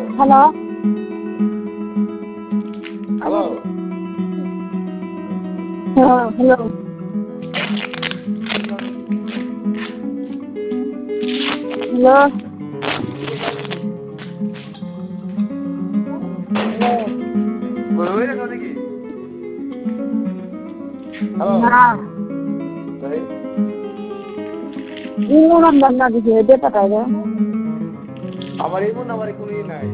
hello hello হ্যাঁ hello hello বলবে না নাকি হ্যালো না তাই ইমো নাম্বার না দিছে এটা পাঠাই দে আমার এই নাম্বারে কোনো নাই